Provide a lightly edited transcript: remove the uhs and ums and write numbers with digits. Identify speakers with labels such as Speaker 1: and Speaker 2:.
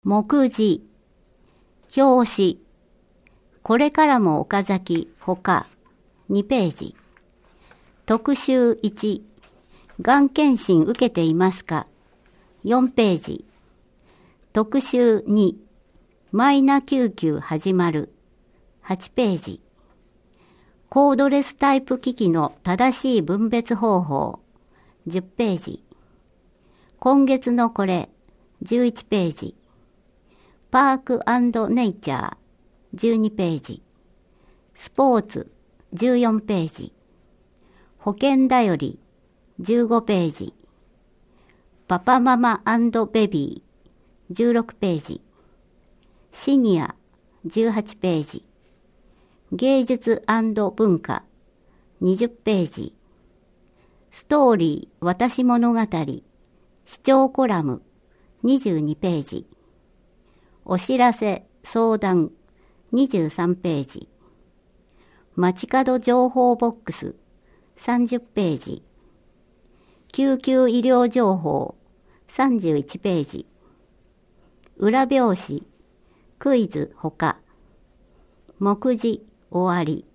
Speaker 1: 目次、表紙、これからも岡崎、ほか、2ページ。特集1、がん検診受けていますか？ 4 ページ。特集2、マイナ救急始まる、8ページ。コードレスタイプ機器の正しい分別方法、10ページ。今月のこれ、11ページ。パーク&ネイチャー、12ページ。スポーツ、14ページ。保険だより、15ページ。パパママ&ベビー、16ページ。シニア、18ページ。芸術&文化、20ページ。ストーリー私物語、視聴コラム、22ページ。お知らせ、相談、23ページ。街角情報ボックス、30ページ。救急医療情報、31ページ。裏表紙、クイズほか。目次、終わり。